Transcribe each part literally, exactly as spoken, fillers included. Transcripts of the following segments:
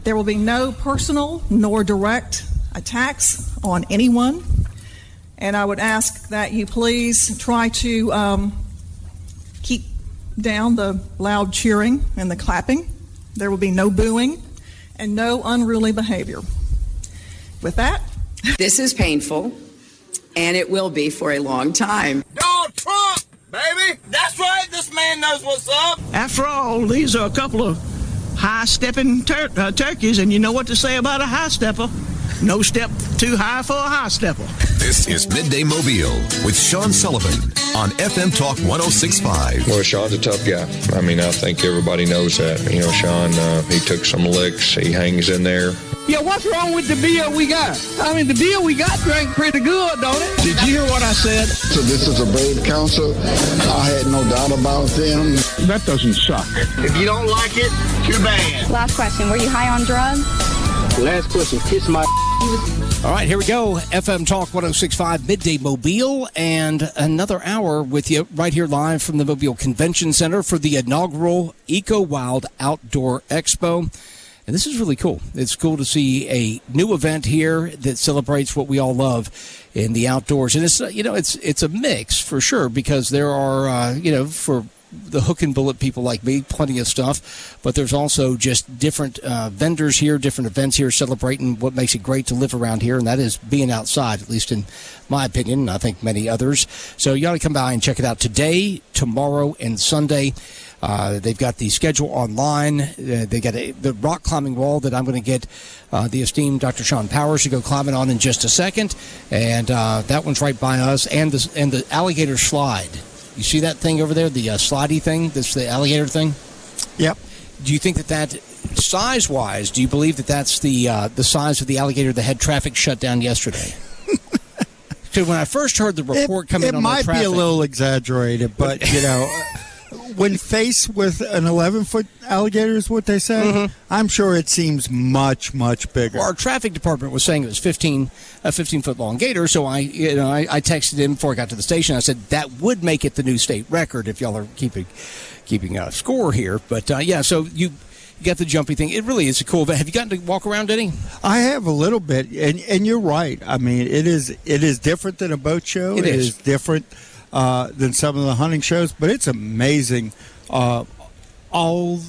There will be no personal nor direct attacks on anyone. And I would ask that you please try to um, keep down the loud cheering and the clapping. There will be no booing and no unruly behavior. With that, this is painful, and it will be for a long time. Donald Trump, baby! That's right, this man knows what's up. After all, these are a couple of high-stepping tur- uh, turkeys, and you know what to say about a high-stepper. No step too high for a high-stepper. This is Midday Mobile with Sean Sullivan on F M Talk one oh six point five. Well, Sean's a tough guy. I mean, I think everybody knows that. You know, Sean, uh, he took some licks. He hangs in there. Yeah, what's wrong with the beer we got? I mean, the beer we got drank pretty good, don't it? Did you hear what I said? So this is a brave council. I had no doubt about them. That doesn't suck. If you don't like it, too bad. Last question. Were you high on drugs? Last question. Kiss my... All right, here we go. F M Talk one oh six point five, Midday Mobile, and another hour with you right here live from the Mobile Convention Center for the inaugural Eco Wild Outdoor Expo. And this is really cool. It's cool to see a new event here that celebrates what we all love in the outdoors. And it's, you know, it's it's a mix for sure, because there are, uh, you know, for the hook and bullet people like me, plenty of stuff, but there's also just different uh, vendors here, different events here celebrating what makes it great to live around here, and that is being outside, at least in my opinion, and I think many others. So you ought to come by and check it out today, tomorrow, and Sunday. Uh, they've got the schedule online. Uh, they got a, the rock climbing wall that I'm going to get uh, the esteemed Doctor Sean Powers to go climbing on in just a second, and uh, that one's right by us, and the, and the alligator slide. You see that thing over there, the uh, slidey thing? That's the alligator thing? Yep. Do you think that that, size-wise, do you believe that that's the uh, the size of the alligator that had traffic shut down yesterday? Because when I first heard the report it, coming it on the traffic... It might be a little exaggerated, but, you know... When faced with an eleven-foot alligator is what they say, mm-hmm. I'm sure it seems much, much bigger. Well, our traffic department was saying it was fifteen, a fifteen-foot-long gator, so I, you know, I, I texted him before I got to the station. I said that would make it the new state record if y'all are keeping keeping a score here. But, uh, yeah, so you... You got the jumpy thing. It really is a cool event. Have you gotten to walk around any? I have a little bit, and and you're right. I mean, it is it is different than a boat show. It, it is. is different uh, than some of the hunting shows, but it's amazing. Uh, all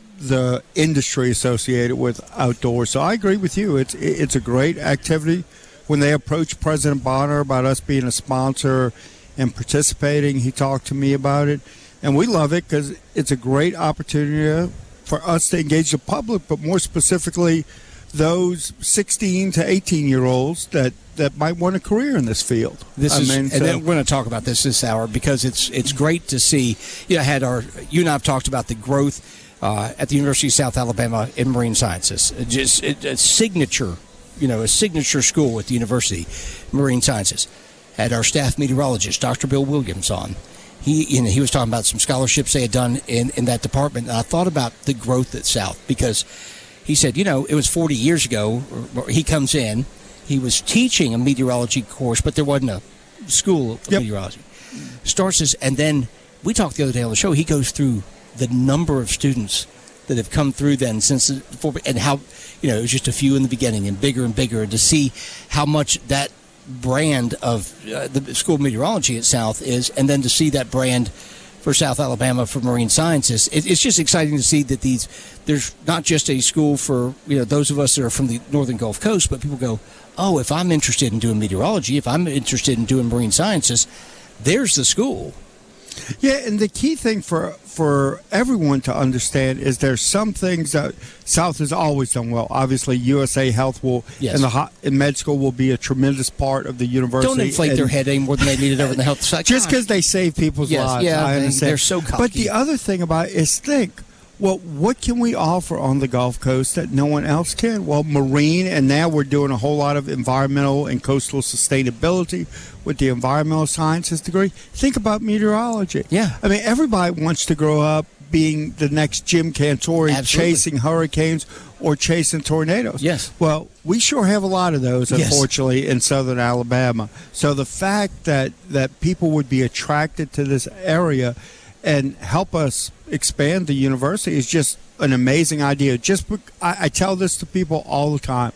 the industry associated with outdoors. So I agree with you. It's it's a great activity. When they approached President Bonner about us being a sponsor and participating, he talked to me about it, and we love it because it's a great opportunity for us to engage the public, but more specifically those sixteen to eighteen year olds that, that might want a career in this field. This I is, mean, and so. then we're going to talk about this this hour because it's it's great to see. You know, I had our you and I have talked about the growth uh, at the University of South Alabama in marine sciences. It just it, a signature, you know, a signature school at the university, marine sciences. Had our staff meteorologist, Doctor Bill Williams, on. He, you know, he was talking about some scholarships they had done in, in that department. And I thought about the growth at South because he said, you know, it was forty years ago. He comes in, he was teaching a meteorology course, but there wasn't a school of yep. meteorology. Starts this, and then we talked the other day on the show. He goes through the number of students that have come through then since, and how, you know, it was just a few in the beginning and bigger and bigger, and to see how much that brand of uh, the School of Meteorology at South is, and then to see that brand for South Alabama for marine sciences, it, it's just exciting to see that these there's not just a school for, you know, those of us that are from the northern Gulf Coast, but people go, oh, if I'm interested in doing meteorology, if I'm interested in doing marine sciences, there's the school. Yeah, and the key thing for for everyone to understand is there's some things that South has always done well. Obviously, U S A Health will yes. and the hot, and med school will be a tremendous part of the university. Don't inflate and their head any more than they need it over in the health side. Just because they save people's yes, lives, yeah, I understand. They're so cocky. But the other thing about it is think, well, what can we offer on the Gulf Coast that no one else can? Well, marine, and now we're doing a whole lot of environmental and coastal sustainability with the environmental sciences degree. Think about meteorology. Yeah. I mean, everybody wants to grow up being the next Jim Cantore, Absolutely. chasing hurricanes or chasing tornadoes. Yes. Well, we sure have a lot of those, Yes. unfortunately, in southern Alabama. So the fact that, that people would be attracted to this area and help us expand the university is just an amazing idea. Just I, I tell this to people all the time.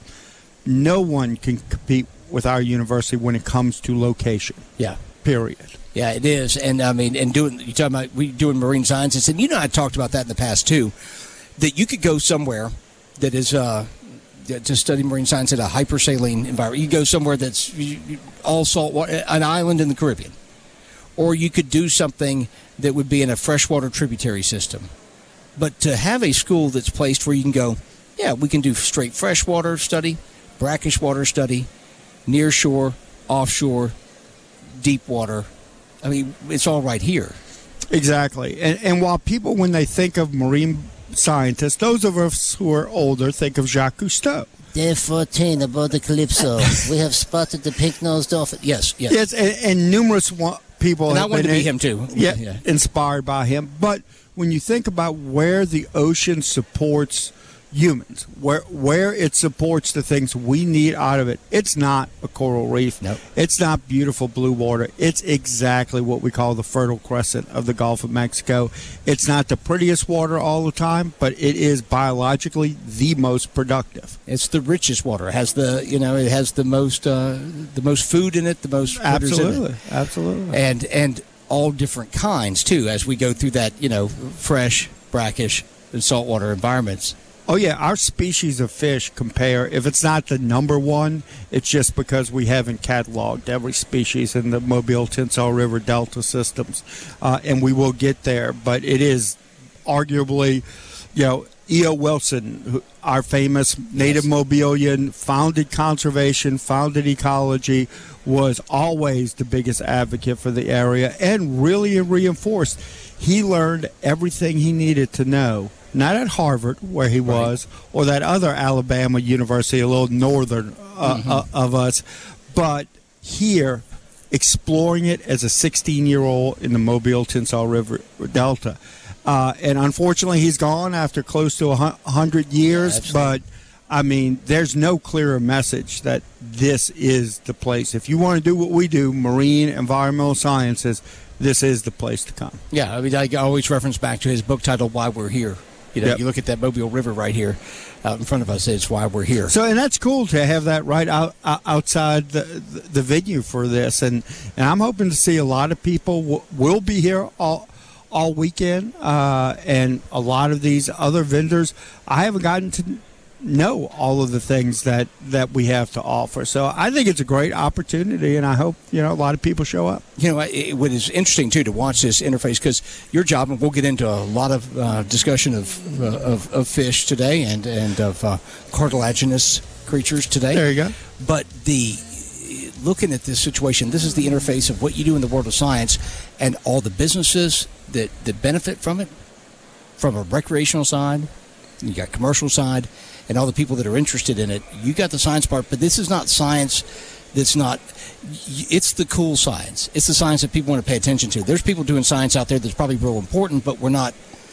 No one can compete with our university when it comes to location. Yeah. Period. Yeah, it is. And I mean, and doing, you're talking about we doing marine sciences, and you know, I talked about that in the past too, that you could go somewhere that is uh, to study marine science in a hypersaline environment. You go somewhere that's all salt water, an island in the Caribbean. Or you could do something that would be in a freshwater tributary system. But to have a school that's placed where you can go, yeah, we can do straight freshwater study, brackish water study, near shore, offshore, deep water. I mean, it's all right here. Exactly. And, and while people, when they think of marine scientists, those of us who are older think of Jacques Cousteau. Day fourteen aboard the Calypso. We have spotted the pink-nosed dolphin. Yes, yes. Yes, and, and numerous one, people and have I wanted been to be in, him too. Yeah, yeah, inspired by him. But when you think about where the ocean supports humans, where where it supports the things we need out of it, it's not a coral reef. Nope. It's not beautiful blue water. It's exactly what we call the Fertile Crescent of the Gulf of Mexico. It's not the prettiest water all the time, but it is biologically the most productive. It's the richest water. It has the you know it has the most uh, the most food in it, the most critters in it. Absolutely, absolutely, and and all different kinds too. As we go through that, you know, fresh, brackish, and saltwater environments. Oh, yeah, our species of fish compare, if it's not the number one, it's just because we haven't cataloged every species in the Mobile Tensas River Delta systems, uh, and we will get there. But it is arguably, you know, E O. Wilson, who, our famous native yes. Mobilian, founded conservation, founded ecology, was always the biggest advocate for the area and really reinforced. He learned everything he needed to know. Not at Harvard, where he was, right. or that other Alabama university, a little northern uh, mm-hmm. uh, of us, but here, exploring it as a sixteen-year-old in the Mobile Tensas River Delta. Uh, and unfortunately, he's gone after close to one hundred years, yeah, but, I mean, there's no clearer message that this is the place. If you want to do what we do, marine environmental sciences, this is the place to come. Yeah, I mean, I always reference back to his book titled Why We're Here. You know, yep. you look at that Mobile River right here out in front of us. It's why we're here. So, and that's cool to have that right out, outside the, the venue for this. And, and I'm hoping to see a lot of people w- will be here all all weekend. Uh, and a lot of these other vendors, I haven't gotten to know all of the things that, that we have to offer. So I think it's a great opportunity, and I hope, you know, a lot of people show up. You know, it, what is interesting, too, to watch this interface, because your job, and we'll get into a lot of uh, discussion of, uh, of of fish today and, and of uh, cartilaginous creatures today. There you go. But the looking at this situation, this is the interface of what you do in the world of science and all the businesses that, that benefit from it, from a recreational side, you got commercial side, and all the people that are interested in it. You got the science part, but this is not science that's not, it's the cool science. It's the science that people want to pay attention to. There's people doing science out there that's probably real important, but we're not,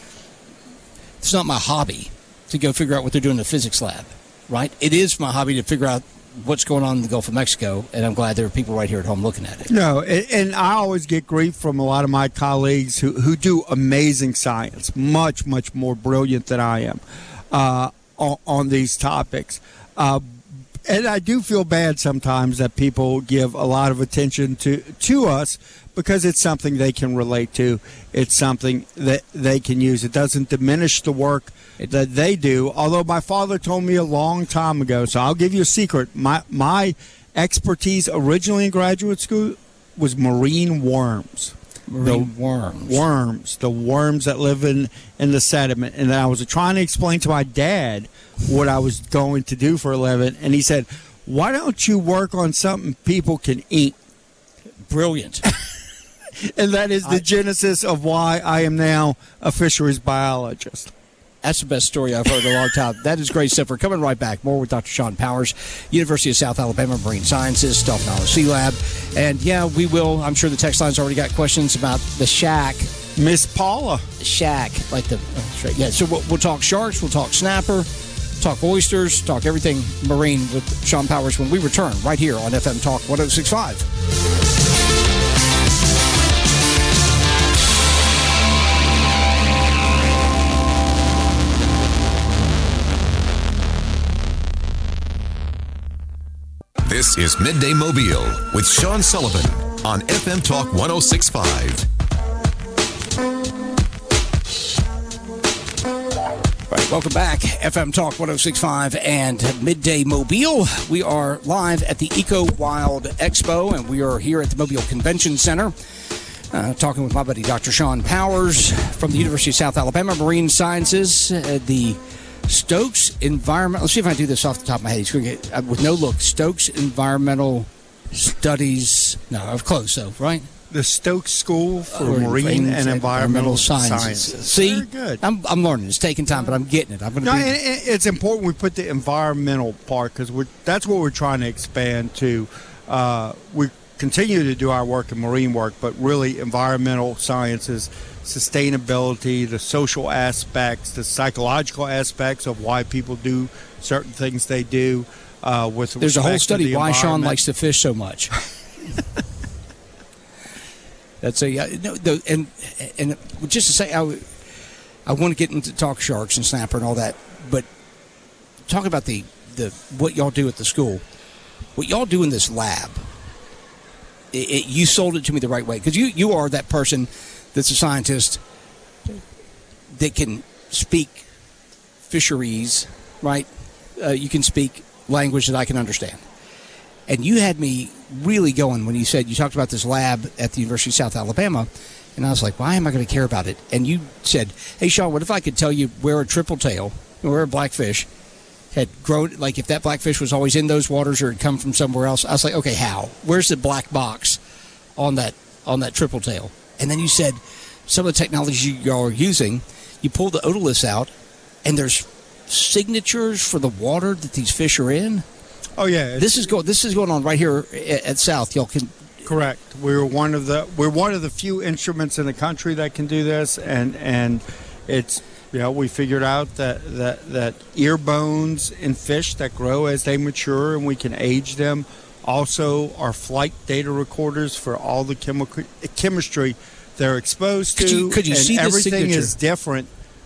it's not my hobby to go figure out what they're doing in the physics lab, right? It is my hobby to figure out what's going on in the Gulf of Mexico, and I'm glad there are people right here at home looking at it. No, and, and I always get grief from a lot of my colleagues who, who do amazing science, much, much more brilliant than I am. Uh, On, on these topics. Uh, and I do feel bad sometimes that people give a lot of attention to, to us because it's something they can relate to. It's something that they can use. It doesn't diminish the work that they do. Although my father told me a long time ago, so I'll give you a secret. My, my expertise originally in graduate school was marine worms. Marine the worms. Worms. The worms that live in, in the sediment. And I was trying to explain to my dad what I was going to do for a living. And he said, why don't you work on something people can eat? Brilliant. And that is the I, genesis of why I am now a fisheries biologist. That's the best story I've heard in a long time. That is great stuff. We're coming right back. More with Doctor Sean Powers, University of South Alabama Marine Sciences, Dolphin Island Sea Lab. And, yeah, we will. I'm sure the text line's already got questions about the shack. Miss Paula. The shack. Like the, oh, yeah, so we'll, we'll talk sharks. We'll talk snapper. Talk oysters. Talk everything marine with Sean Powers when we return right here on F M Talk one oh six point five. This is Midday Mobile with Sean Sullivan on F M Talk one oh six point five. Right, welcome back. F M Talk one oh six point five and Midday Mobile. We are live at the Eco Wild Expo, and we are here at the Mobile Convention Center uh, talking with my buddy Doctor Sean Powers from the University of South Alabama Marine Sciences, uh, the Stokes Environmental. Let's see if I can do this off the top of my head. He's going to get, uh, with no look, Stokes Environmental Studies. No, I'm close, though, right? The Stokes School for Uh, Marine and, and Environmental, Environmental Sciences. Sciences. See, Very good. I'm, I'm learning. It's taking time, but I'm getting it. I'm going to No, be. and and it's important we put the environmental part because that's what we're trying to expand to. Uh, we continue to do our work in marine work, but really environmental sciences, sustainability, the social aspects, the psychological aspects of why people do certain things they do. Uh, with There's a whole respect to study the why Sean environment. likes to fish so much. That's a uh, no, the, and and just to say, I, I want to get into talk sharks and snapper and all that, but talk about the the what y'all do at the school, what y'all do in this lab. It, it, you sold it to me the right way because you you are that person that's a scientist that can speak fisheries, right? Uh, you can speak language that I can understand. And you had me really going when you said, you talked about this lab at the University of South Alabama, and I was like, why am I going to care about it? And you said, hey, Sean, what if I could tell you where a triple tail, where a blackfish had grown, like if that blackfish was always in those waters or had come from somewhere else? I was like, okay, how? Where's the black box on that on that triple tail? And then you said, some of the technology y'all are using, you pull the otoliths out, and there's signatures for the water that these fish are in. Oh yeah, this is going. This is going on right here at, at South. Y'all can. Correct. We're one of the we're one of the few instruments in the country that can do this, and and it's you know we figured out that that that ear bones in fish that grow as they mature, and we can age them. Also, our flight data recorders for all the chemical chemistry they're exposed to. Could you, could you and see the everything signature? is different.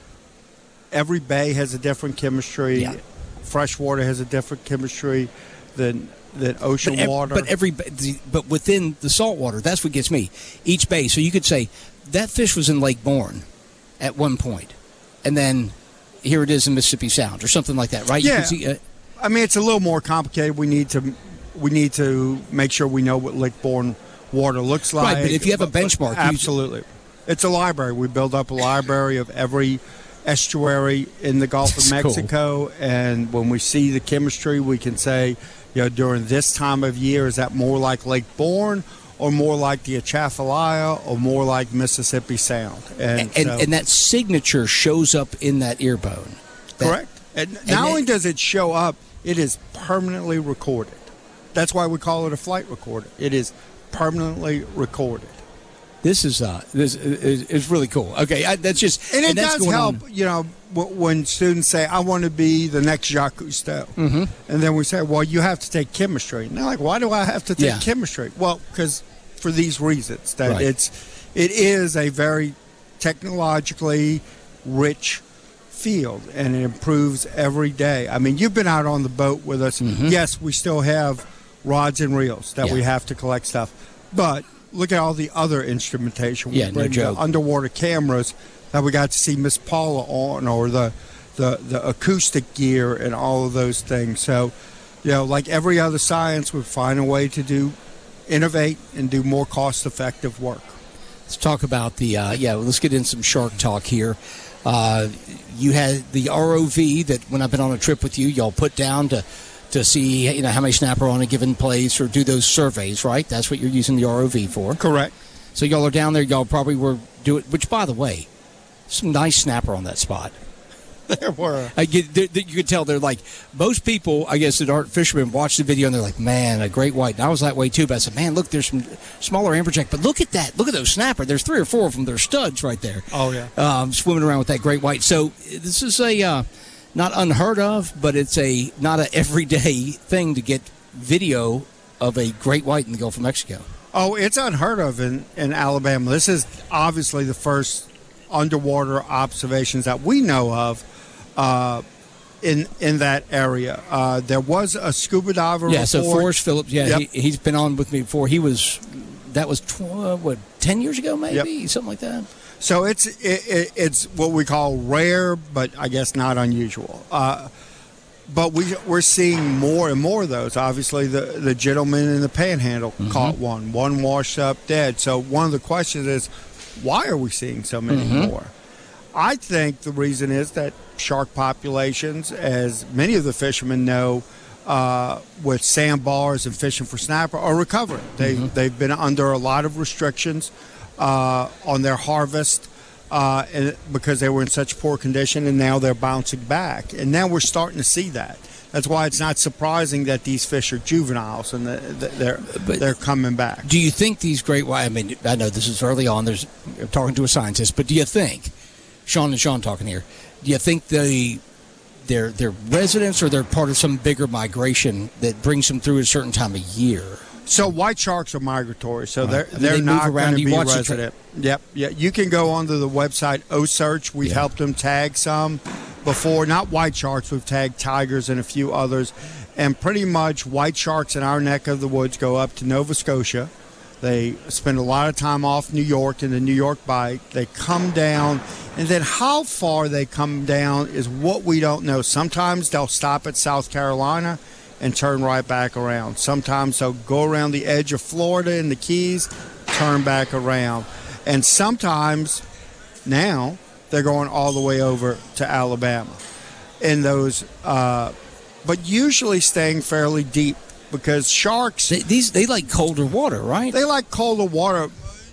Every bay has a different chemistry. Yeah. Freshwater has a different chemistry than than ocean but ev- water. But every but within the salt water, that's what gets me. Each bay. So you could say that fish was in Lake Bourne at one point, and then here it is in Mississippi Sound or something like that, right? Yeah. You can see, uh, I mean, it's a little more complicated. We need to we need to make sure we know what Lake Bourne water looks like. Right, but if you have a benchmark, you- absolutely, it's a library. We build up a library of every estuary in the Gulf That's of cool. Mexico, and when we see the chemistry, we can say, you know, during this time of year, is that more like Lake Bourne, or more like the Atchafalaya, or more like Mississippi Sound? and and, so- and that signature shows up in that ear bone. That- Correct. And and not it- only does it show up, it is permanently recorded. That's why we call it a flight recorder. It is permanently recorded. This is uh, this is, is really cool. Okay, I, that's just And it that's does going help, on- you know, w- when students say, I want to be the next Jacques Cousteau. Mm-hmm. And then we say, well, you have to take chemistry. And they're like, why do I have to take Yeah. chemistry? Well, because for these reasons, that Right. it's it is a very technologically rich field, and it improves every day. I mean, you've been out on the boat with us. Mhm. Yes, we still have rods and reels that Yeah. we have to collect stuff, but look at all the other instrumentation. We Yeah, no bring the joke. underwater cameras that we got to see Miss Paula on, or the, the the acoustic gear and all of those things. So, you know, like every other science, we find a way to do innovate and do more cost-effective work. Let's talk about the uh, yeah. Let's get in some shark talk here. Uh, you had the R O V that when I've been on a trip with you, y'all put down to to see you know how many snapper on a given place or do those surveys, right? That's what you're using the R O V for. Correct. So y'all are down there. Y'all probably were doing. Which, by the way, some nice snapper on that spot. There were. I get, they, they, you could tell they're like, most people, I guess, that aren't fishermen watch the video and they're like, man, a great white. And I was that way too, but I said, man, look, there's some smaller amberjack, but look at that. Look at those snapper. There's three or four of them. They're studs right there. Oh, yeah. Um, swimming around with that great white. So this is a uh, not unheard of, but it's a not an everyday thing to get video of a great white in the Gulf of Mexico. Oh, it's unheard of in, in Alabama. This is obviously the first underwater observations that we know of. Uh, in in that area. Uh, there was a scuba diver. Yeah, so report. Forrest Phillips. Yeah, Yep. he, he's been on with me before. He was that was tw- what ten years ago, maybe Yep. something like that. So it's it, it, it's what we call rare, but I guess not unusual. Uh, but we we're seeing more and more of those. Obviously, the the gentleman in the Panhandle Mm-hmm. caught one. One washed up dead. So one of the questions is, why are we seeing so many Mhm. more? I think the reason is that shark populations, as many of the fishermen know, uh, with sandbars and fishing for snapper, are recovering. They Mm-hmm. they've been under a lot of restrictions uh, on their harvest uh, and because they were in such poor condition, and now they're bouncing back. And now we're starting to see that. That's why it's not surprising that these fish are juveniles and the, the, they're But- they're coming back. Do you think these great white? I mean, I know this is early on. There's I'm talking to a scientist, but do you think, Sean and Sean talking here? Do you think they they're they're residents or they're part of some bigger migration that brings them through at a certain time of year? So white sharks are migratory, so Right. they're I mean, they're they move not around. going to You be watch the tra- resident. Yep, yeah. You can go onto the website OSearch. We've Yeah. helped them tag some before. Not white sharks. We've tagged tigers and a few others, and pretty much white sharks in our neck of the woods go up to Nova Scotia. They spend a lot of time off New York in the New York Bight. They come down, and then how far they come down is what we don't know. Sometimes they'll stop at South Carolina and turn right back around. Sometimes they'll go around the edge of Florida and the Keys, turn back around. And sometimes now they're going all the way over to Alabama in those, uh, but usually staying fairly deep because sharks. They, these they like colder water, right? They like colder water.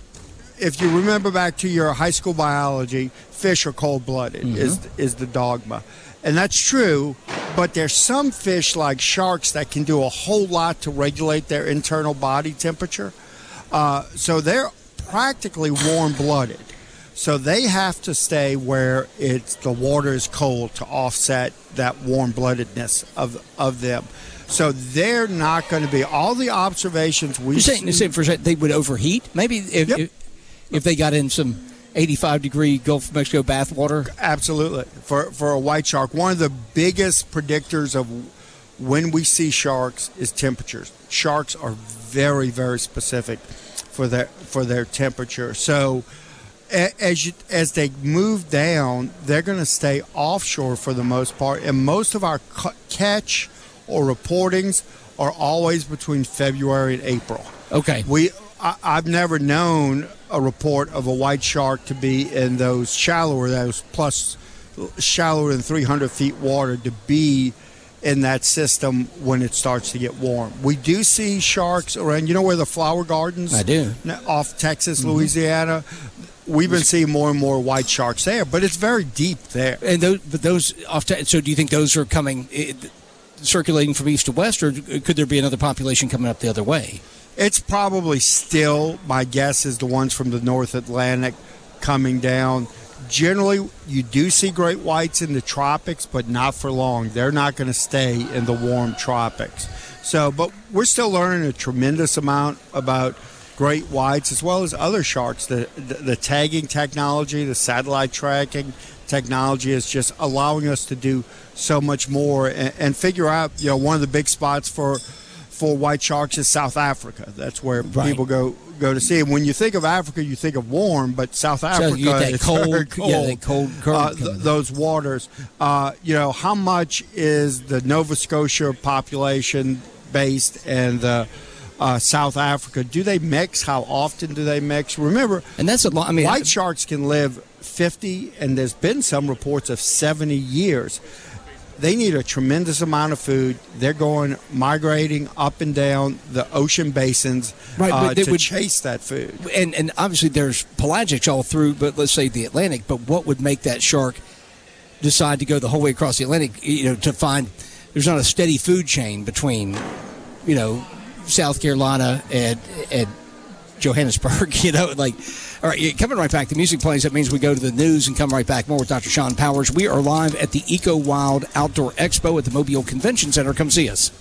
If you remember back to your high school biology, fish are cold-blooded Mm-hmm. is is the dogma. And that's true, but there's some fish like sharks that can do a whole lot to regulate their internal body temperature. Uh, so they're practically warm-blooded. So they have to stay where it's the water is cold to offset that warm-bloodedness of of them. So they're not going to be all the observations we You're saying, see. for a second, they would overheat? Maybe if, Yep. if if they got in some eighty-five degree Gulf of Mexico bath water. Absolutely. For for a white shark, one of the biggest predictors of when we see sharks is temperatures. Sharks are very very specific for their for their temperature. So a- as you, as they move down, they're going to stay offshore for the most part, and most of our cu- catch or reportings are always between February and April. Okay. We I, I've never known a report of a white shark to be in those shallower, those plus shallower than three hundred feet water to be in that system when it starts to get warm. We do see sharks around, you know where the flower gardens? I do. Off Texas, Louisiana. We've been seeing more and more white sharks there, but it's very deep there. And those, but those off. Te- so do you think those are coming, eh, circulating from east to west, or could there be another population coming up the other way? It's probably still, my guess is the ones from the North Atlantic coming down. Generally, you do see great whites in the tropics, but not for long. They're not going to stay in the warm tropics. So, but we're still learning a tremendous amount about great whites as well as other sharks. The, the, the tagging technology, the satellite tracking technology is just allowing us to do so much more and, and figure out, you know, one of the big spots for for white sharks is South Africa. That's where Right. people go go to see. And when you think of Africa, you think of warm, but South Africa you get that is cold- very cold. yeah, that cold current Uh, coming th- in. those waters. Uh, you know, how much is the Nova Scotia population based and the uh, South Africa? Do they mix? How often do they mix? Remember, And that's a lot. I mean, white sharks can live fifty, and there's been some reports of seventy years. They need a tremendous amount of food. They're going migrating up and down the ocean basins Right, but uh, they to would- chase that food. and and obviously there's pelagics all through, but let's say the Atlantic. But what would make that shark decide to go the whole way across the Atlantic? You know, to find there's not a steady food chain between, you know, South Carolina and and Johannesburg. You know, like, all right, coming right back. The music plays. That means we go to the news and come right back. More with Doctor Sean Powers. We are live at the Eco Wild Outdoor Expo at the Mobile Convention Center. Come see us.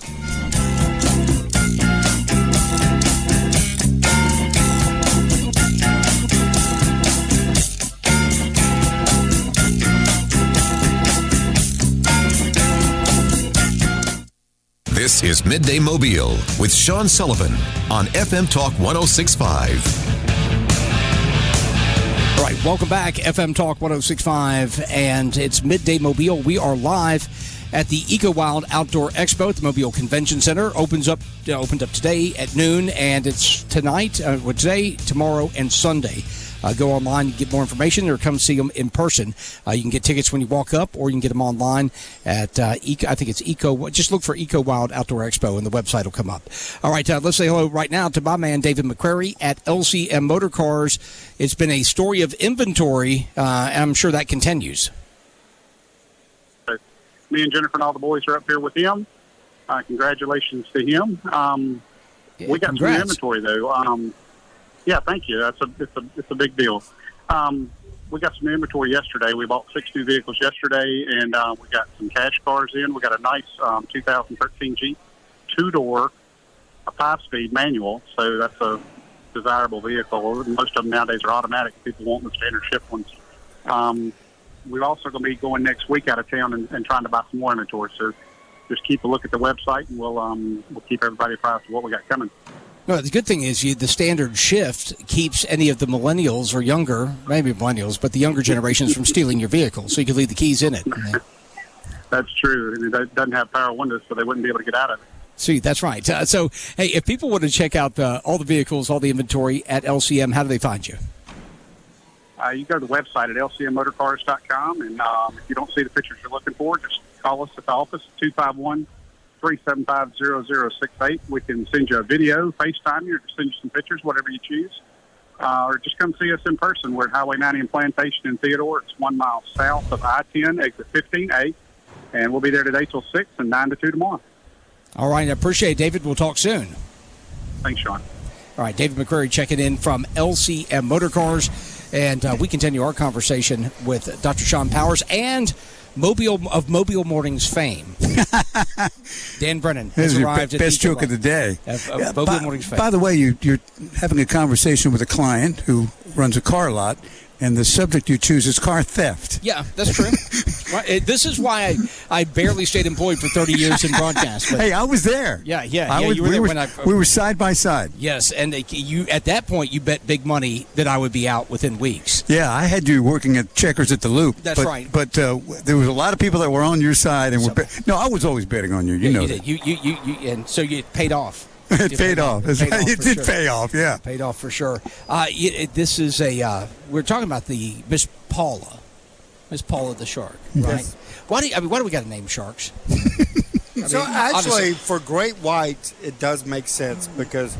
This is Midday Mobile with Sean Sullivan on F M Talk one oh six point five. All right, welcome back, F M Talk one oh six point five, and it's Midday Mobile. We are live at the EcoWild Outdoor Expo at the Mobile Convention Center. Opens up, uh, opened up today at noon, and it's tonight, uh, well, today, tomorrow, and Sunday. Uh, go online and get more information, or come see them in person. Uh, you can get tickets when you walk up, or you can get them online at uh, Eco, I think it's Eco. Just look for EcoWild Outdoor Expo, and the website will come up. All right, uh, let's say hello right now to my man David McCrary at L C M Motor Cars. It's been a story of inventory, uh, and I'm sure that continues. Me and Jennifer and all the boys are up here with him. Uh, congratulations to him. Um, yeah, we got congrats. some inventory though. Um, Yeah, thank you. That's a it's a it's a big deal. Um, we got some inventory yesterday. We bought six new vehicles yesterday, and uh, we got some cash cars in. We got a nice um, two thousand thirteen Jeep, two door, a five speed manual. So that's a desirable vehicle. Most of them nowadays are automatic. People want the standard shift ones. Um, we're also going to be going next week out of town and, and trying to buy some more inventory. So just keep a look at the website, and we'll um, we'll keep everybody apprised of what we got coming. No, the good thing is you, the standard shift keeps any of the millennials or younger, maybe millennials, but the younger generations from stealing your vehicle, so you can leave the keys in it. That's true. And it doesn't have power windows, so they wouldn't be able to get out of it. See, that's right. Uh, so, hey, if people want to check out uh, all the vehicles, all the inventory at L C M, how do they find you? Uh, you go to the website at L C M motor cars dot com, and um, if you don't see the pictures you're looking for, just call us at the office, two five one, three seven five, zero zero six eight. We can send you a video, FaceTime you, or just send you some pictures, whatever you choose. Uh, or just come see us in person. We're at Highway ninety in Plantation in Theodore. It's one mile south of I ten, exit fifteen A. And we'll be there today till six and nine to two tomorrow. All right, I appreciate it, David. We'll talk soon. Thanks, Sean. All right, David McCrary checking in from L C M Motor Cars. And uh, we continue our conversation with Doctor Sean Powers and Mobile of Mobile Mornings fame. Dan Brennan has arrived be- at best the joke of the day. Of, of Yeah, Mobile by, Mornings fame. by the way, you, you're having a conversation with a client who runs a car lot, and the subject you choose is car theft. Yeah, that's true. Right. This is why I, I barely stayed employed for thirty years in broadcast. But hey, I was there. Yeah, yeah, I yeah. was, You were we, there were, when I, we were side by side. Yes, and you at that point you bet big money that I would be out within weeks. Yeah, I had you working at Checkers at the Loop. That's but, right. But uh, there was a lot of people that were on your side, and so, were. Be- no, I was always betting on you. You yeah, know you that. did. You, you, you, you, and so you paid off. It paid off. It, paid off it did sure. pay off, yeah. Paid off for sure. Uh, it, it, this is a, uh, we're talking about the Miss Paula. Miss Paula the shark, right? Yes. Why do you, I mean, why do we got to name sharks? I so mean, actually, obviously. for great white, it does make sense because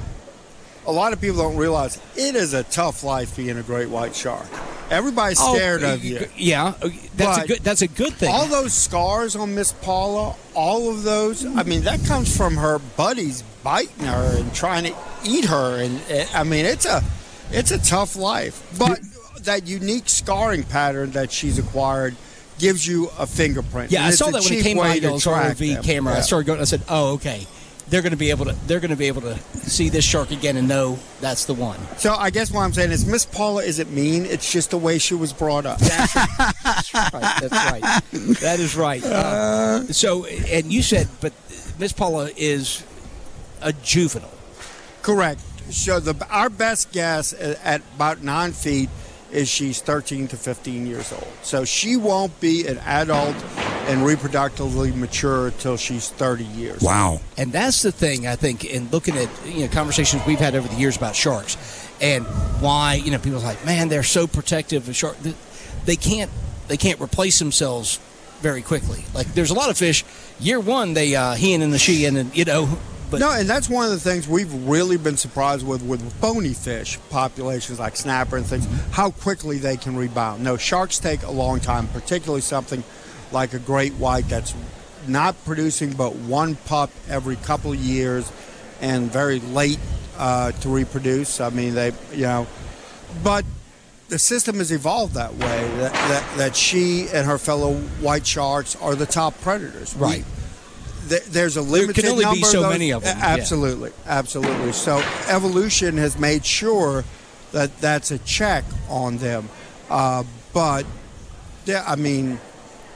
a lot of people don't realize it is a tough life being a great white shark. Everybody's scared oh, of you. Yeah, that's but a good. That's a good thing. All those scars on Miss Paula, all of those. I mean, that comes from her buddies biting her and trying to eat her, and I mean, it's a, it's a tough life. But that unique scarring pattern that she's acquired gives you a fingerprint. Yeah, and I it's saw a that when it cheap came way by to y'all's track R O V them. camera. Yeah. I started going. I said, "Oh, okay, they're going to be able to. They're going to be able to see this shark again and know that's the one." So I guess what I'm saying is Miss Paula isn't mean. It's just the way she was brought up. That's right. That's right. That's right. That is right. Uh, so, and you said, but Miss Paula is a juvenile. Correct. So the our best guess at about nine feet is she's thirteen to fifteen years old. So she won't be an adult and reproductively mature until she's thirty years. Wow. And that's the thing, I think, in looking at, you know, conversations we've had over the years about sharks and why, you know, people are like, man, they're so protective of sharks. They can't, they can't replace themselves very quickly. Like, there's a lot of fish, year one, they, uh, he and the she, and, and you know, but no, and that's one of the things we've really been surprised with with bony fish populations like snapper and things, how quickly they can rebound. No, sharks take a long time, particularly something like a great white that's not producing but one pup every couple of years and very late uh, to reproduce. I mean, they, you know, but the system has evolved that way, that, that, that she and her fellow white sharks are the top predators. Right. We, There's a limited there can only number be so of those. many of them. Absolutely, yeah. absolutely. So evolution has made sure that that's a check on them. Uh, but, yeah, I mean,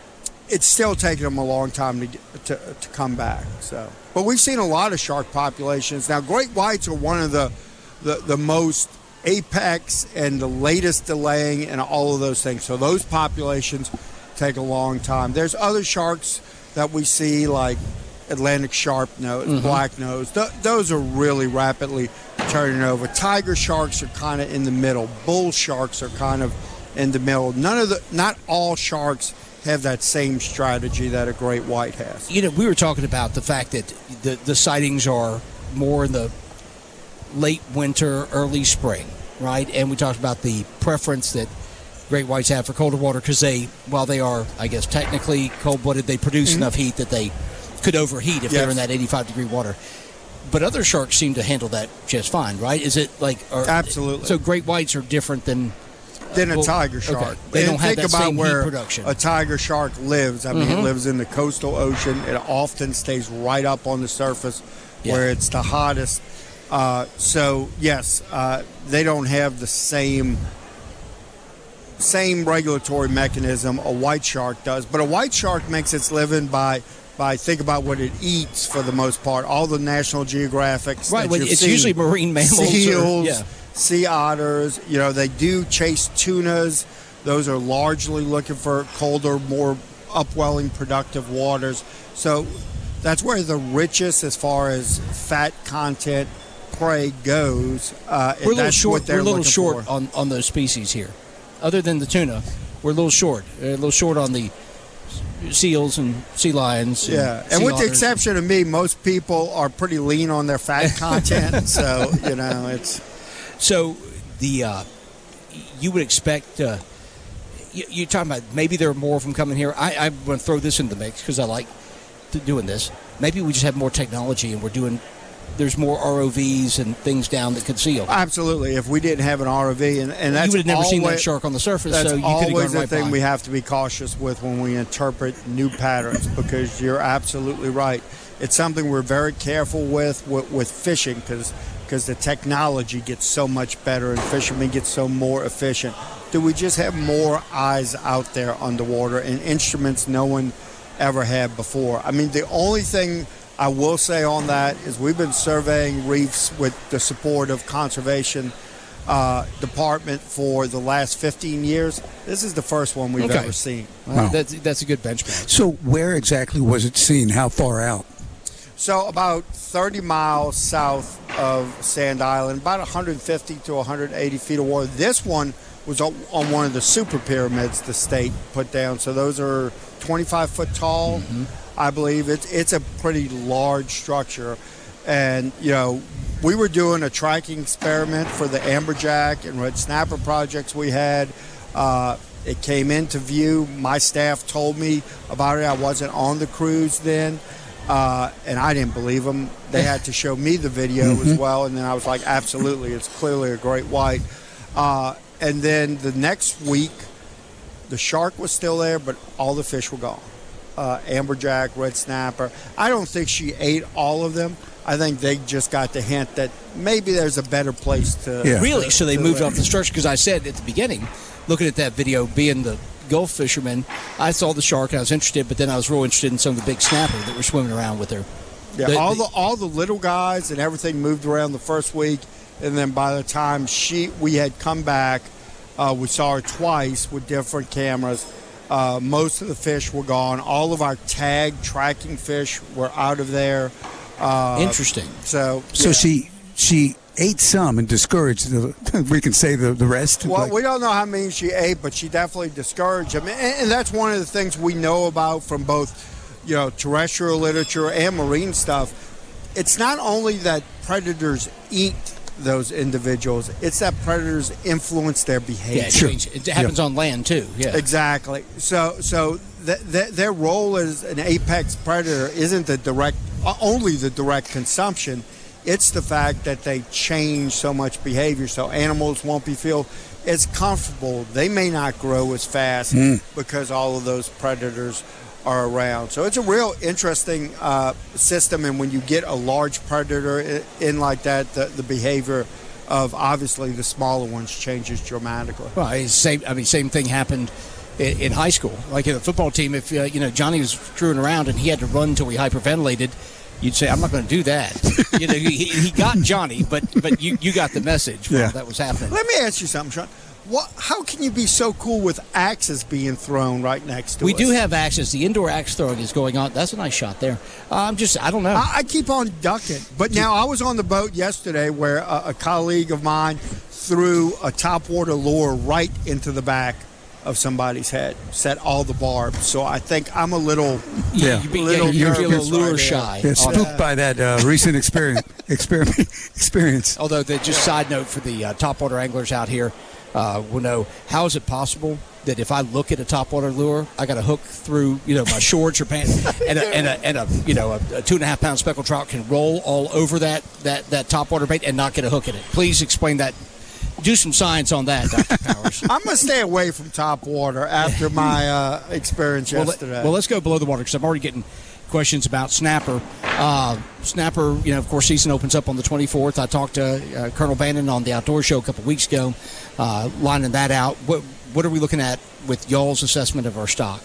it's still taking them a long time to, get, to to come back. So, but we've seen a lot of shark populations now. Great whites are one of the the, the most apex and the latest delaying and all of those things. So those populations take a long time. There's other sharks that we see like Atlantic sharp nose, mm-hmm. black nose. Th- those are really rapidly turning over. Tiger sharks are kind of in the middle. Bull sharks are kind of in the middle. None of the, not all sharks have that same strategy that a great white has. You know, we were talking about the fact that the the sightings are more in the late winter, early spring, right? And we talked about the preference that great whites have for colder water because they, while they are, I guess, technically cold-blooded, they produce mm-hmm. enough heat that they could overheat if yes. they're in that eighty-five degree water. But other sharks seem to handle that just fine, right? Is it like... Are, Absolutely. So great whites are different than... Than a well, tiger shark. Okay. They and don't have think that about same where heat production. A tiger shark lives. I mean, mm-hmm. it lives in the coastal ocean. It often stays right up on the surface yeah. where it's the hottest. Uh, so, yes, uh, they don't have the same same regulatory mechanism a white shark does. But a white shark makes its living by... By think about what it eats for the most part. All the National Geographics, right? That Well, you've it's seen, usually marine mammals, seals, or, yeah. sea otters. You know, they do chase tunas. Those are largely looking for colder, more upwelling, productive waters. So that's where the richest, as far as fat content, prey goes. Uh, we're a little that's short. What they're we're a little looking short for. on on those species here. Other than the tuna, we're a little short. A little short on the seals and sea lions. And yeah, and sea with otters. the exception of me, most people are pretty lean on their fat content. So you know, it's so the uh, you would expect. Uh, you, you're talking about maybe there are more of them coming here. I, I'm going to throw this into the mix because I like to doing this. Maybe we just have more technology and we're doing. There's more R O Vs and things down that could seal. Absolutely. If we didn't have an R O V, and, and that's you would have never always, seen that shark on the surface. That's so you always the right thing by. we have to be cautious with when we interpret new patterns, because you're absolutely right. It's something we're very careful with with, with fishing, because because the technology gets so much better and fishermen get so more efficient. Do we just have more eyes out there underwater and instruments no one ever had before? I mean, the only thing I will say on that is we've been surveying reefs with the support of Conservation uh, Department for the last fifteen years. This is the first one we've okay. ever seen. Wow. Wow. That's, that's a good benchmark. So where exactly was it seen? How far out? So about thirty miles south of Sand Island, about one hundred fifty to one hundred eighty feet of water. This one was on one of the super pyramids the state put down. So those are twenty-five foot tall. Mm-hmm. I believe it's it's a pretty large structure, and you know we were doing a tracking experiment for the amberjack and red snapper projects we had. Uh, it came into view. My staff told me about it. I wasn't on the cruise then, uh, and I didn't believe them. They had to show me the video mm-hmm. as well, and then I was like, absolutely, it's clearly a great white. Uh, and then the next week, the shark was still there, but all the fish were gone. Uh, amberjack, red snapper. I don't think she ate all of them. I think they just got the hint that maybe there's a better place to... Yeah. Really? To, so they to moved live. off the structure? Because I said at the beginning, looking at that video, being the Gulf fisherman, I saw the shark and I was interested, but then I was real interested in some of the big snapper that were swimming around with her. Yeah, the, all the, the all the little guys and everything moved around the first week, and then by the time she we had come back, uh, we saw her twice with different cameras. Uh, most of the fish were gone. All of our tag tracking fish were out of there. Uh, Interesting. So, so yeah. she she ate some and discouraged the. We can say the the rest. Well, like, we don't know how many she ate, but she definitely discouraged them, and, and that's one of the things we know about from both, you know, terrestrial literature and marine stuff. It's not only that predators eat those individuals, it's that predators influence their behavior. Yeah, sure. It happens yeah. on land too. Yeah, exactly. So, so th- th- their role as an apex predator isn't the direct, uh, only the direct consumption. It's the fact that they change so much behavior, so animals won't be feel as comfortable. They may not grow as fast mm. because all of those predators are around. So it's a real interesting uh, system, and when you get a large predator in like that, the, the behavior of obviously the smaller ones changes dramatically. Well, same. I mean, same thing happened in, in high school. Like in a football team, if uh, you know Johnny was screwing around and he had to run until he hyperventilated, you'd say, "I'm not going to do that." you know, he, he got Johnny, but but you, you got the message while Yeah. that was happening. Let me ask you something, Sean. What, how can you be so cool with axes being thrown right next to We us? do have axes. The indoor axe throwing is going on. That's a nice shot there. Uh, I'm just, I don't know. I, I keep on ducking. But now I was on the boat yesterday where a, a colleague of mine threw a topwater lure right into the back of somebody's head, set all the barbs. So I think I'm a little, Yeah. You be- little yeah, you're a nervous little lure right shy. Yeah, spooked by that uh, recent experience. experiment experience. Although, the, just side note for the uh, topwater anglers out here uh, will know, how is it possible that if I look at a topwater lure, I got to hook through, you know, my shorts or pants, and a, and a, and a you know, a, a two and a half pound speckled trout can roll all over that, that, that topwater bait and not get a hook in it? Please explain that. Do some science on that, Doctor Powers. I'm going to stay away from top water after my uh, experience well, yesterday. let, well, let's go below the water because I'm already getting questions about snapper. Uh, snapper, you know, of course, season opens up on the twenty-fourth. I talked to uh, Colonel Bannon on the Outdoor Show a couple weeks ago, uh, lining that out. What what are we looking at with y'all's assessment of our stock?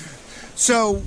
So,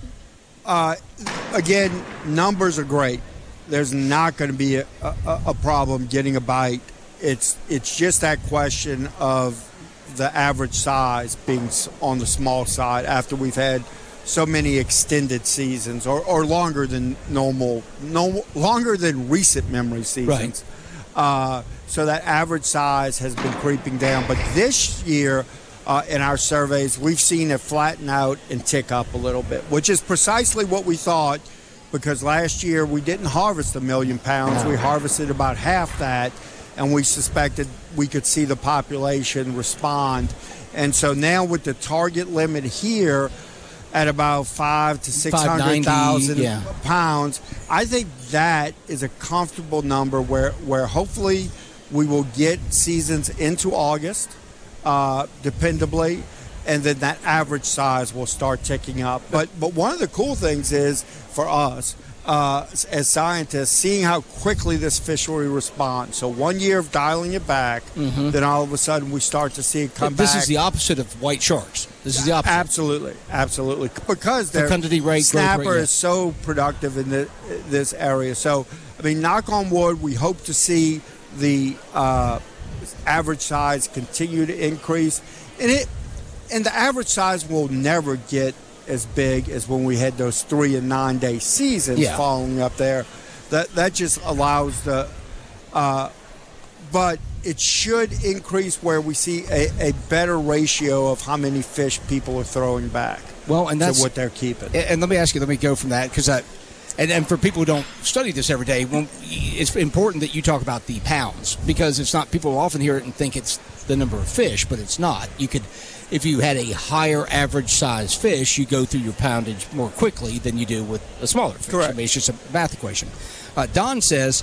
uh, again, numbers are great. There's not going to be a, a, a problem getting a bite. It's it's just that question of the average size being s- on the small side after we've had so many extended seasons or, or longer than normal, no, longer than recent memory seasons. Uh, so that average size has been creeping down. But this year, uh, in our surveys, we've seen it flatten out and tick up a little bit, which is precisely what we thought, because last year we didn't harvest a million pounds. We harvested about half that, and we suspected we could see the population respond. And so now with the target limit here at about five to six hundred thousand yeah. pounds, I think that is a comfortable number where where hopefully we will get seasons into August, uh, dependably, and then that average size will start ticking up. But but one of the cool things is for us, uh, as scientists, seeing how quickly this fishery responds. So one year of dialing it back, Mhm. then all of a sudden we start to see it come this back. is the opposite of white sharks. This is the opposite. Absolutely, absolutely. Because their Fecundity rate, growth snapper rate, yeah. is so productive in the, this area. So, I mean, knock on wood, we hope to see the uh, average size continue to increase. And it, and the average size will never get as big as when we had those three and nine day seasons Yeah. following up there. That that just allows the, uh, but it should increase where we see a, a better ratio of how many fish people are throwing back. Well, and that's to what they're keeping. And, and let me ask you, let me go from that because I, and, and for people who don't study this every day, when, it's important that you talk about the pounds because it's not. People often hear it and think it's the number of fish, but it's not. You could, if you had a higher average size fish, you go through your poundage more quickly than you do with a smaller fish. Correct. I mean, it's just a math equation. Uh, Don says.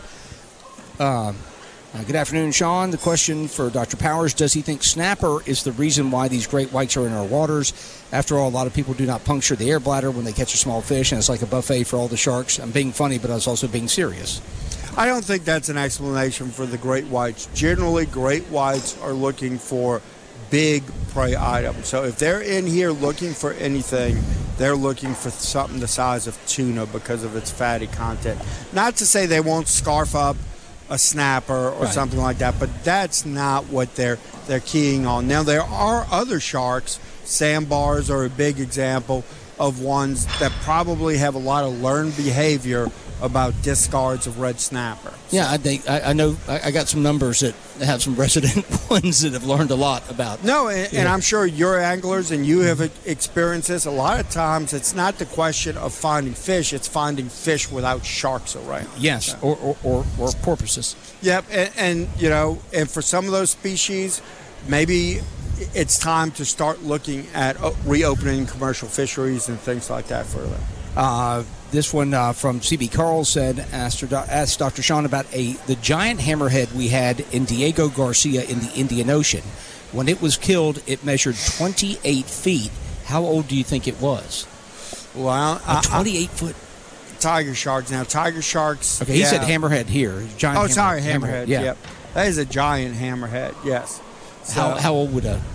Um, Uh, good afternoon, Sean. The question for Doctor Powers, does he think snapper is the reason why these great whites are in our waters? After all, a lot of people do not puncture the air bladder when they catch a small fish, and it's like a buffet for all the sharks. I'm being funny, but I was also being serious. I don't think that's an explanation for the great whites. Generally, great whites are looking for big prey items. So if they're in here looking for anything, they're looking for something the size of tuna because of its fatty content. Not to say they won't scarf up a snapper or Right. something like that, but that's not what they're they're keying on. Now there are other sharks, sandbars are a big example of ones that probably have a lot of learned behavior about discards of red snapper. Yeah, I think I, I know. I, I got some numbers that have some resident ones that have learned a lot about. No, and, Yeah. and I'm sure you're anglers and you have experienced this. A lot of times it's not the question of finding fish, it's finding fish without sharks around. Yes, or or, or, or porpoises. Yep, and, and you know, and for some of those species, maybe it's time to start looking at uh, reopening commercial fisheries and things like that for them. Uh, this one uh, from C B Carl said, asked, her, asked Doctor Sean about a the giant hammerhead we had in Diego Garcia in the Indian Ocean. When it was killed, it measured twenty-eight feet. How old do you think it was? Well, A twenty-eight foot. Tiger sharks. Now, tiger sharks. Okay, he yeah. said hammerhead here. Giant Oh, hammer- sorry, hammerhead. Yeah. Yep. That is a giant hammerhead, yes. So, How, how old would a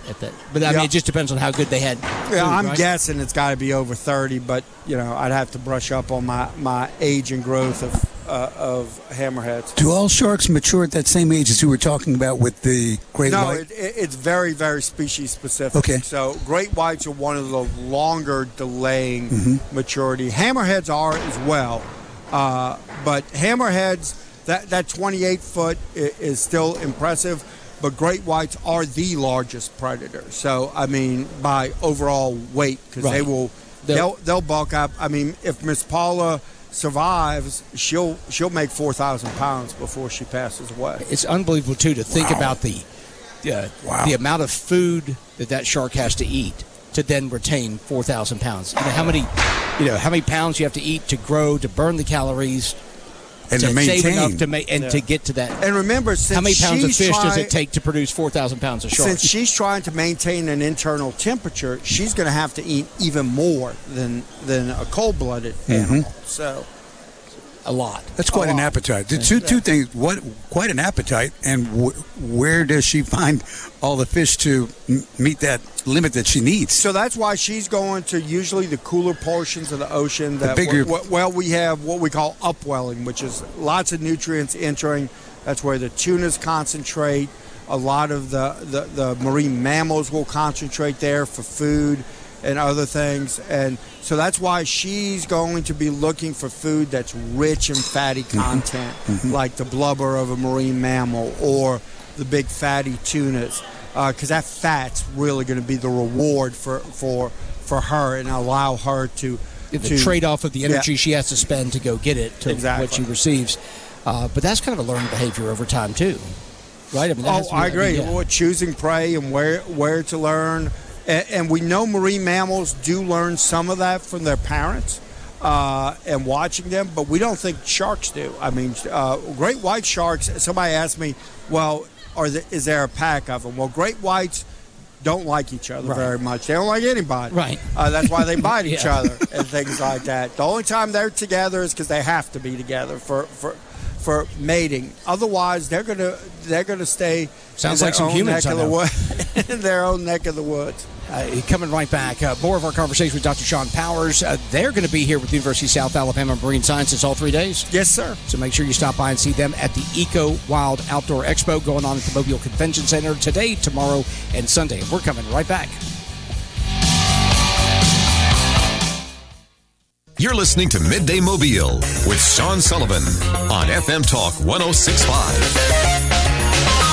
at that. But I Yeah. mean, it just depends on how good they had. Yeah, food, I'm right? guessing it's got to be over thirty, but you know, I'd have to brush up on my, my age and growth of uh, of hammerheads. Do all sharks mature at that same age as you were talking about with the great no, white? it, it, it's very, very species specific. Okay. So great whites are one of the longer delaying Mhm. maturity. Hammerheads are as well, uh, but hammerheads, that that twenty-eight foot is, is still impressive. But great whites are the largest predator. So I mean, by overall weight, because they Right. will They'll- they'll they'll bulk up. I mean, if Miss Paula survives, she'll she'll make four thousand pounds before she passes away. It's unbelievable too to think about the uh, the amount of food that that shark has to eat to then retain four thousand pounds. You know, how many you know how many pounds you have to eat to grow, to burn the calories, And to to save maintain. enough to make and Yeah. to get to that. And remember, since How many pounds of she's fish does trying- it take to produce four thousand pounds of shark? Since she's trying to maintain an internal temperature, she's going to have to eat even more than than a cold-blooded animal. So a lot. That's quite A an lot. appetite. The two two things. What quite an appetite, and wh- where does she find all the fish to m- meet that limit that she needs? So that's why she's going to usually the cooler portions of the ocean. That bigger- w- w- well, we have what we call upwelling, which is lots of nutrients entering. That's where the tunas concentrate. A lot of the, the, the marine mammals will concentrate there for food and other things. And so that's why she's going to be looking for food that's rich in fatty content, like the blubber of a marine mammal or the big fatty tunas. Because that fat's really going to be the reward for for for her and allow her to the to, trade-off of the energy Yeah. she has to spend to go get it to Exactly. what she receives. Uh, but that's kind of a learned behavior over time too, right? I mean, that has Oh, to be- I agree. yeah. Well, choosing prey and where where to learn, and, and we know marine mammals do learn some of that from their parents uh, and watching them, but we don't think sharks do. I mean, uh, great white sharks. Somebody asked me, well, are there, is there a pack of them? Well, great whites don't like each other Right. very much. They don't like anybody. Right. Uh, that's why they bite each Yeah. other and things like that. The only time they're together is because they have to be together for for. For mating, otherwise they're gonna they're gonna stay. Sounds in like their some own humans neck I of the know. wood, in their own neck of the woods. Uh, coming right back, uh, more of our conversation with Doctor Sean Powers. Uh, they're going to be here with the University of South Alabama Marine Sciences all three days. Yes, sir. So make sure you stop by and see them at the Eco Wild Outdoor Expo going on at the Mobile Convention Center today, tomorrow, and Sunday. We're coming right back. You're listening to Midday Mobile with Sean Sullivan on F M Talk one oh six point five.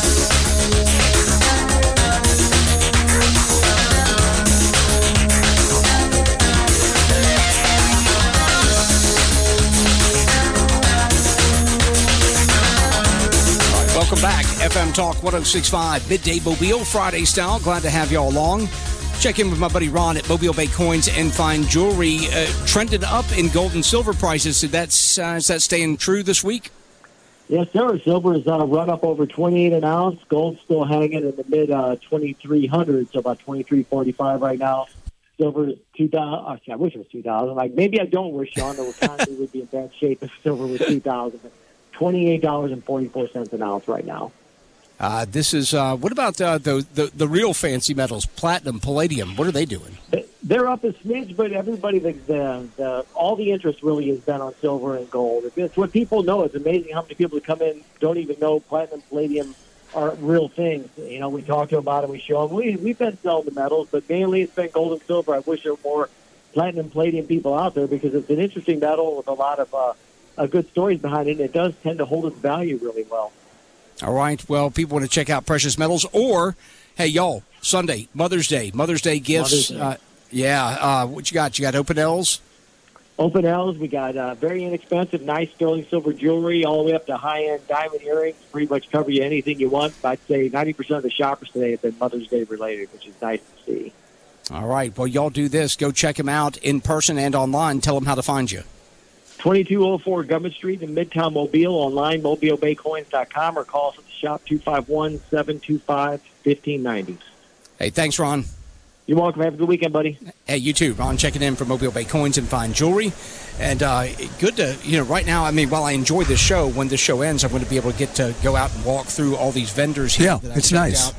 Welcome back. F M Talk one oh six point five, Midday Mobile, Friday style. Glad to have y'all along. Check in with my buddy Ron at Mobile Bay Coins and Fine Jewelry. Uh, trended up in gold and silver prices. Is that, uh, is that staying true this week? Yes, sir. Silver is on a run up over twenty-eight an ounce. Gold's still hanging in the mid uh, twenty-three hundred, so about twenty-three forty-five right now. Silver is two thousand. Actually, I wish it was two thousand. Like maybe I don't wish, Sean. The economy would be in bad shape if silver was two thousand. Twenty-eight dollars and forty-four cents an ounce right now. Uh, this is uh, what about uh, the, the the real fancy metals, platinum, palladium? What are they doing? They're up a smidge, but everybody, the, the, the all the interest really has been on silver and gold. It's what people know. It's amazing how many people that come in don't even know platinum, palladium are real things. You know, we talk to them about it, we show them. We, we've been selling the metals, but mainly it's been gold and silver. I wish there were more platinum, palladium people out there because it's an interesting metal with a lot of uh, uh, good stories behind it, and it does tend to hold its value really well. All right. Well, people want to check out precious metals, or hey, y'all, Sunday, Mother's Day, Mother's Day gifts. Mother's Day. Uh, yeah. Uh, what you got? You got open L's? Open L's, we got uh, very inexpensive, nice sterling silver jewelry, all the way up to high-end diamond earrings. Pretty much cover you anything you want. I'd say ninety percent of the shoppers today have been Mother's Day related, which is nice to see. All right. Well, y'all do this. Go check them out in person and online. Tell them how to find you. twenty-two oh four Government Street in Midtown Mobile, online, mobile bay coins dot com, or call us at the shop two five one, seven two five, one five nine zero. Hey, thanks, Ron. You're welcome. Have a good weekend, buddy. Hey, you too. Ron checking in from Mobile Bay Coins and Fine Jewelry. And uh, good to, you know, right now, I mean, while I enjoy this show, when this show ends, I'm going to be able to get to go out and walk through all these vendors here. Yeah, that I it's checked nice. Out.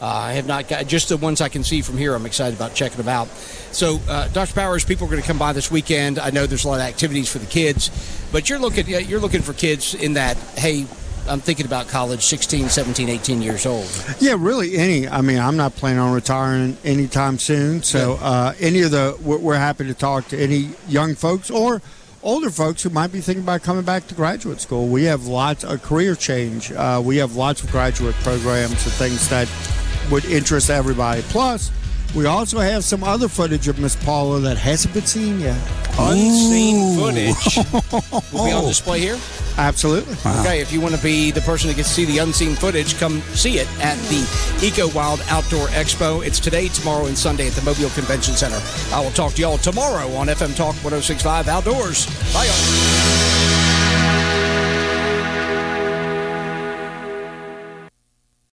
Uh, I have not got just the ones I can see from here. I'm excited about checking them out. So, uh, Doctor Powers, people are going to come by this weekend. I know there's a lot of activities for the kids, but you're looking you're looking for kids in that, hey, I'm thinking about college, sixteen, seventeen, eighteen years old. Yeah, really any. I mean, I'm not planning on retiring anytime soon. So uh, any of the, we're, we're happy to talk to any young folks or older folks who might be thinking about coming back to graduate school. We have lots of career change. Uh, we have lots of graduate programs and things that would interest everybody. Plus, we also have some other footage of Miss Paula that hasn't been seen yet. Unseen footage will be on display here? Absolutely. Wow. Okay, if you want to be the person that gets to see the unseen footage, come see it at the Eco Wild Outdoor Expo. It's today, tomorrow, and Sunday at the Mobile Convention Center. I will talk to y'all tomorrow on F M Talk one oh six point five Outdoors. Bye, y'all.